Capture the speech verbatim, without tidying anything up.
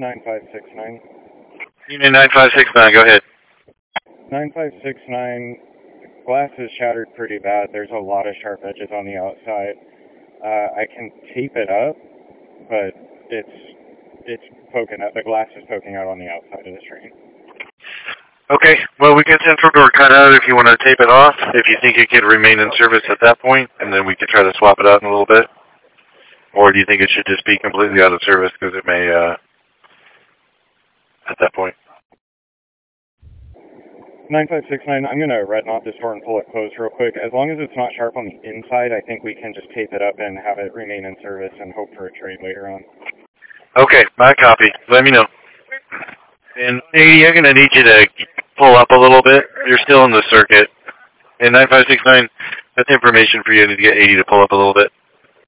nine five six nine. Union nine five six nine, go ahead. nine five six nine, glass is shattered pretty bad. There's a lot of sharp edges on the outside. Uh, I can tape it up, but it's it's poking out. The glass is poking out on the outside of the train. Okay, well, we can send for door cutout if you want to tape it off, if you think it could remain in service at that point, and then we can try to swap it out in a little bit. Or do you think it should just be completely out of service because it may, uh, at that point? nine five six nine, I'm going to red knot this door and pull it closed real quick. As long as it's not sharp on the inside, I think we can just tape it up and have it remain in service and hope for a trade later on. Okay, my copy. Let me know. And eighty, I'm going to need you to pull up a little bit. You're still in the circuit. And nine five six nine, that's information for you. I need to get eighty to pull up a little bit.